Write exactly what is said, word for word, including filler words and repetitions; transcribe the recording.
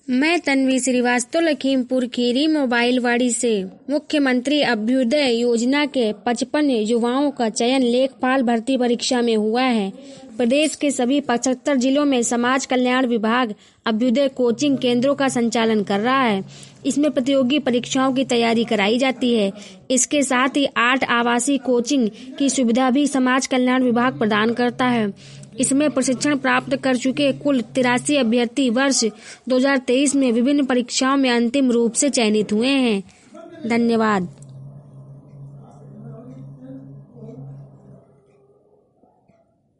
मैं तन्वी श्रीवास्तव लखीमपुर खीरी मोबाइल वाड़ी से। मुख्यमंत्री अभ्युदय योजना के पचपन युवाओं का चयन लेखपाल भर्ती परीक्षा में हुआ है। प्रदेश के सभी पचहत्तर जिलों में समाज कल्याण विभाग अभ्युदय कोचिंग केंद्रों का संचालन कर रहा है। इसमें प्रतियोगी परीक्षाओं की तैयारी कराई जाती है। इसके साथ ही आठ आवासीय कोचिंग की सुविधा भी समाज कल्याण विभाग प्रदान करता है। इसमें प्रशिक्षण प्राप्त कर चुके कुल तिरासी अभ्यर्थी वर्ष दो हज़ार तेईस में विभिन्न परीक्षाओं में अंतिम रूप से चयनित हुए हैं। धन्यवाद।